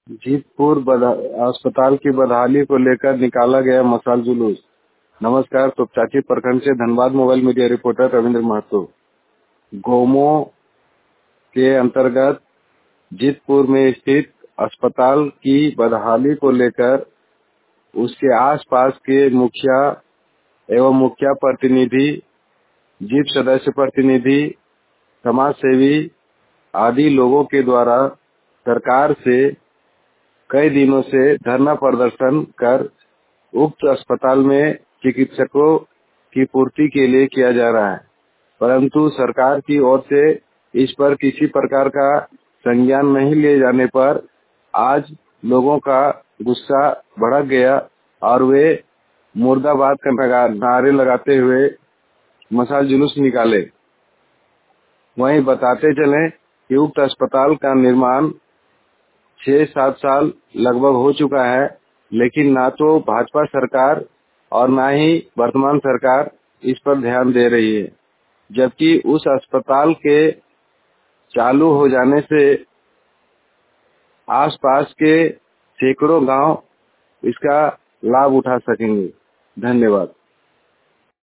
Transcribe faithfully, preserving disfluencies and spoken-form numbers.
जीतपुर बदा- अस्पताल की बदहाली को लेकर निकाला गया मशाल जुलूस। नमस्कार, तोपचांची प्रखंड से Dhanbad mobile media reporter Ravindra Mahto. Gomoh के अंतर्गत जीतपुर में स्थित अस्पताल की बदहाली को लेकर उसके आसपास के मुखिया एवं मुखिया प्रतिनिधि, जीप सदस्य प्रतिनिधि, समाज सेवी आदि लोगों के द्वारा सरकार से कई दिनों से धरना प्रदर्शन कर उक्त अस्पताल में चिकित्सकों की पूर्ति के लिए किया जा रहा है, परंतु सरकार की ओर से इस पर किसी प्रकार का संज्ञान नहीं लिए जाने पर आज लोगों का गुस्सा भड़क गया और वे मुर्दाबाद का नगा- नारे लगाते हुए मशाल जुलूस निकाले। वहीं बताते चलें कि उक्त अस्पताल का निर्माण छह सात साल लगभग हो चुका है, लेकिन ना तो भाजपा सरकार और ना ही वर्तमान सरकार इस पर ध्यान दे रही है, जबकि उस अस्पताल के चालू हो जाने से आसपास के सैकड़ों गांव इसका लाभ उठा सकेंगे। धन्यवाद।